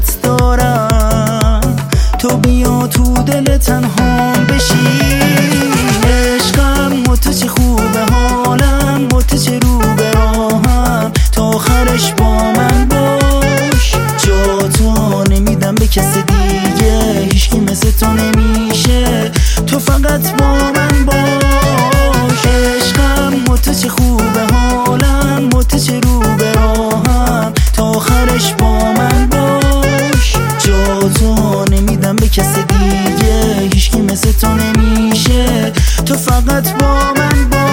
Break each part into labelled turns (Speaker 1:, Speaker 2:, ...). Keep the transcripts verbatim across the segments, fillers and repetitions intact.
Speaker 1: دوستت دارم، تو بیا تو دل تنها بشی. عشقم و تو چه خوبه حالم، و تو چه رو به راهم، تا آخرش با من باش. جا تو نمیدم به کس دیگه، هیچکی مثل تو نمیشه، تو فقط با من باش. عشقم و تو چه خوبه حالم، و تو چه رو به راهم، تا آخرش با من باش. جا تو نمیدم به کس دیگه، هیچکی مثل تو نمیشه، تو فقط با من باش.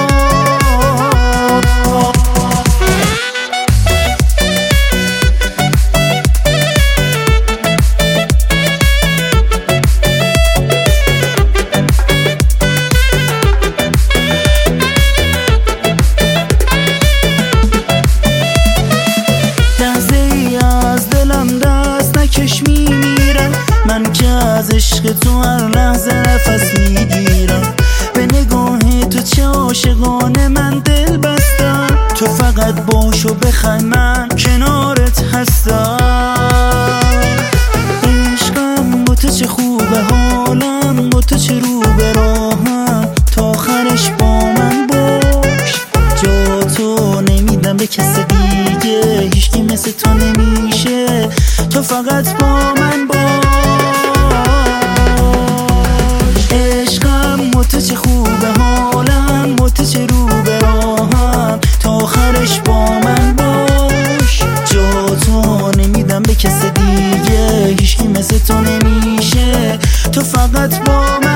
Speaker 1: کش میمیرم من که از عشق تو هر لحظه نفس میگیرم. به نگاه تو چه عاشقانه من دل بستم، تو فقط باش و بخند من کنارت هستم. عشقم با تو چه خوبه حالم، با تو چه رو به راهم، تا آخرش با من باش. جا تو نمیدم به کس دیگه، هیچکی مثل تو نمیشه، تو فقط با من باش. عشقم و تو چه خوبه حالم، و تو چه رو به راهم، تا آخرش با من باش. جا تو نمیدم به کس دیگه، هیچکی مثل تو نمیشه، تو فقط با من